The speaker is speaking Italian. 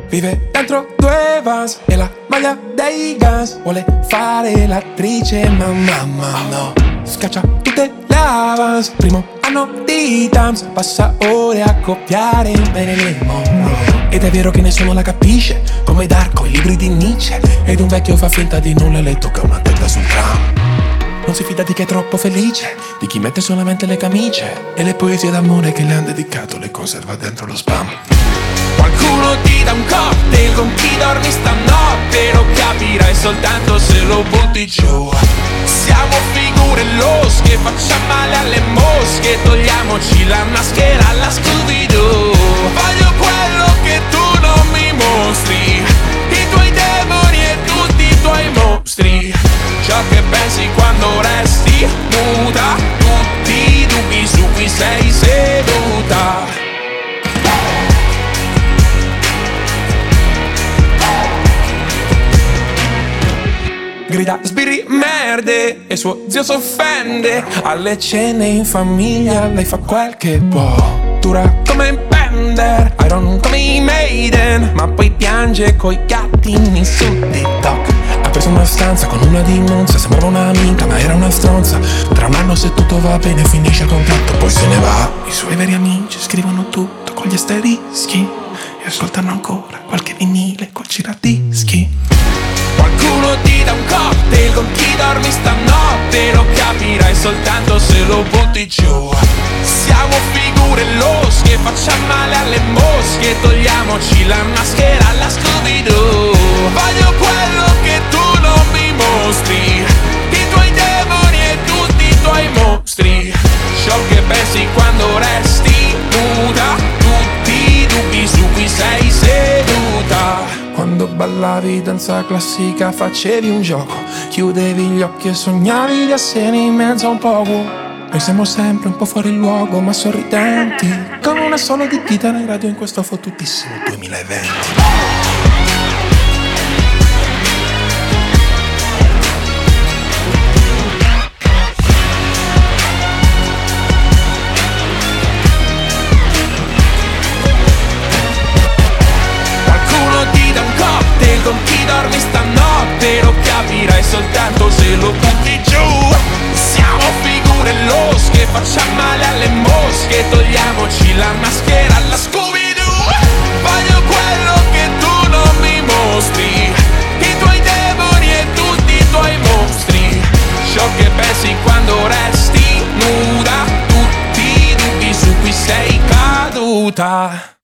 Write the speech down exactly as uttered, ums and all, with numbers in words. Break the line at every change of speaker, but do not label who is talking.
Vive dentro due vans e la maglia dei Guns. Vuole fare l'attrice ma mamma no. Scaccia tutte le avance. Primo anno di Tams. Passa ore a copiare Marilyn Monroe. Ed è vero che nessuno la capisce, come Darko, i libri di Nietzsche. Ed un vecchio fa finta di nulla e le tocca una testa sul tram. Non si fida di chi è troppo felice, di chi mette solamente le camicie. E le poesie d'amore che le han dedicato le conserva dentro lo spam. Qualcuno ti dà un cocktail con chi dormi stanotte. Lo capirai soltanto se lo butti giù. Siamo figure losche, facciamo male alle mosche. Togliamoci la maschera alla Scooby-Doo. Voglio quello che tu non mi mostri, i tuoi demoni e tutti i tuoi mostri. Ciò che pensi quando resti muta, tutti i dubbi su cui sei seduta. Grida sbirri merde e suo zio s'offende. Alle cene in famiglia lei fa quel che può. Dura come un Bender, Iron come i Maiden. Ma poi piange coi gattini su TikTok. Ha preso una stanza con una di Monza. Sembrava un'amica ma era una stronza. Tra un anno se tutto va bene finisce il contratto, poi se ne va. I suoi veri amici scrivono tutto con gli asterischi e ascoltano ancora qualche vinile col giradischi. Qualcuno ti dà un cocktail con chi dormi stanotte. Lo capirai soltanto se lo butti giù. Siamo figure losche, facciamo male alle mosche. Togliamoci la maschera alla Scooby-Doo. Voglio quello che tu non mi mostri, i tuoi demoni e tutti i tuoi mostri. Ciò che pensi quando resti muta, tutti i dubbi su cui sei seduta. Quando ballavi danza classica facevi un gioco. Chiudevi gli occhi e sognavi di essere in mezzo a un poco. Noi siamo sempre un po' fuori luogo ma sorridenti, con una sola di chitarra in radio in questo fottutissimo duemilaventi. Con chi dormi stanotte lo capirai soltanto se lo butti giù. Siamo figure losche, facciamo male alle mosche. Togliamoci la maschera alla Scooby-Doo. Voglio quello che tu non mi mostri, i tuoi demoni e tutti i tuoi mostri. Ciò che pensi quando resti nuda, tutti i dubbi su cui sei caduta.